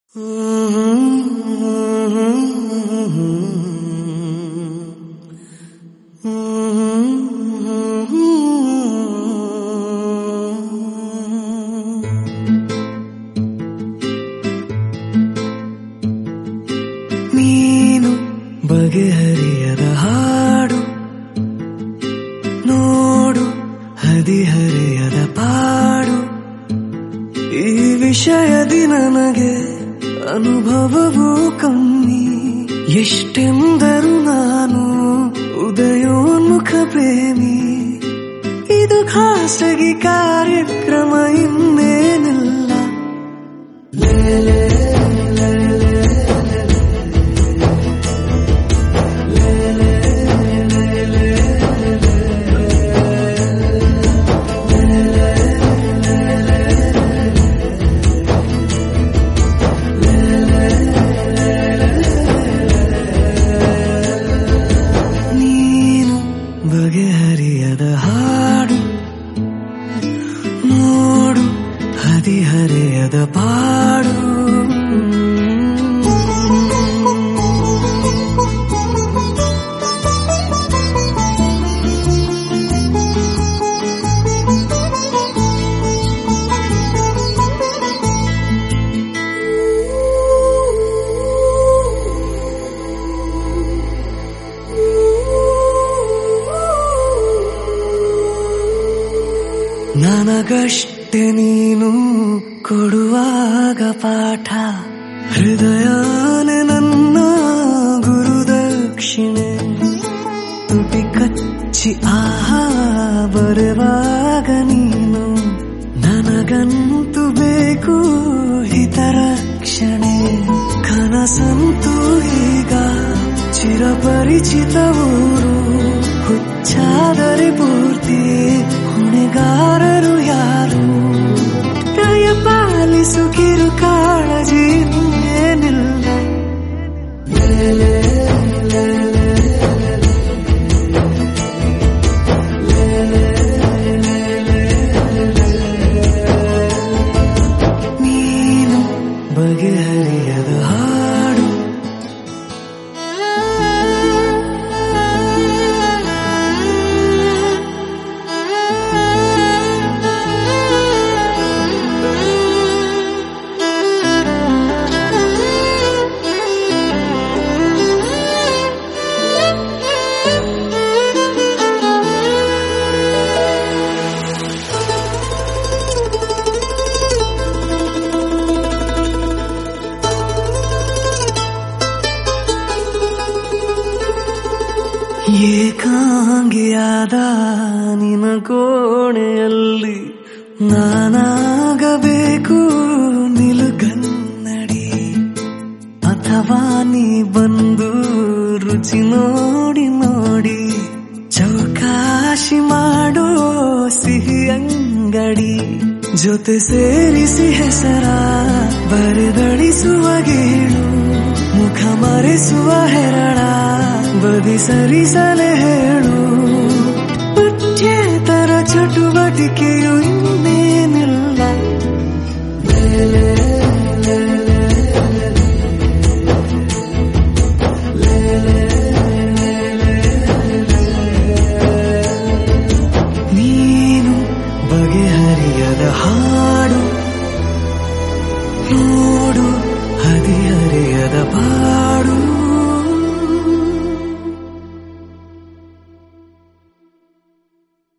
ನೀನು ಬಗೆಹರಿಯದ ಹಾಡು ನೋಡು ಹದಿಹರೆಯದ ಪಾಡು ಈ ವಿಷಯದಿ ನನಗೆ ಅನುಭವವೂ ಕಮ್ಮಿ ಎಷ್ಟೆಂದರೂ ನಾನು ಉದಯೋನ್ಮುಖ ಪ್ರೇಮಿ ಇದು ಖಾಸಗಿ ಕಾರ್ಯಕ್ರಮ ಇನ್ನೇನಿಲ್ಲ ಬಗೆಹರಿಯದ ಹಾಡು ನೋಡು ಹದಿಹರೆಯದ ಪಾಡು ನನಗಷ್ಟೆ ನೀನು ಕೊಡುವಾಗ ಪಾಠ ಹೃದಯನೇ ನನ್ನ ಗುರುದಕ್ಷಿಣೆ ತುಟಿ ಕಚ್ಚಿ ಆಹಾ ಬರುವಾಗ ನೀನು ನನಗಂತೂ ಬೇಕು ಹಿತರಕ್ಷಣೆ ಕನಸಂತೂ ಈಗ ಚಿರಪರಿಚಿತ ಊರು ಹುಚ್ಚಾದರೆ ಪೂರ್ತಿ ಹೊಣೆಗಾರರು ಯಾರು ದಯ ಪಾಲಿಸು ಕಿರು ಕಾಳಜಿ ಏನಿಲ್ಲ ನೀನು ಬಗೆಹರಿಯದ ಹಾಡು ಏಕಾಂಗಿಯಾದ ನಿನ ಕೋಣೆಯಲ್ಲಿ ನಾನಾಗಬೇಕು ನಿಲುಗನ್ನಡಿ ಅಥವಾ ನೀ ಬಂದು ರುಚಿ ನೋಡಿ ನೋಡಿ ಚೌಕಾಶಿ ಮಾಡೋ ಸಿಹಿ ಅಂಗಡಿ ಜೊತೆ ಸೇರಿಸಿ ಹೆಸರ ಬರೆದಳಿಸುವ ಗೇಳು ಮುಖ ಮರೆಸುವ ಹೆರಳ ಬದಿ ಸರಿಸಲೆ ಹೇಳು ಪಠ್ಯೇತರ ಚಟುವಟಿಕೆಯು ಇನ್ನೇನಿಲ್ಲ ನೀನು ಬಗೆಹರಿಯದ ಹಾಡು ನೋಡು ಹದಿಹರೆಯದ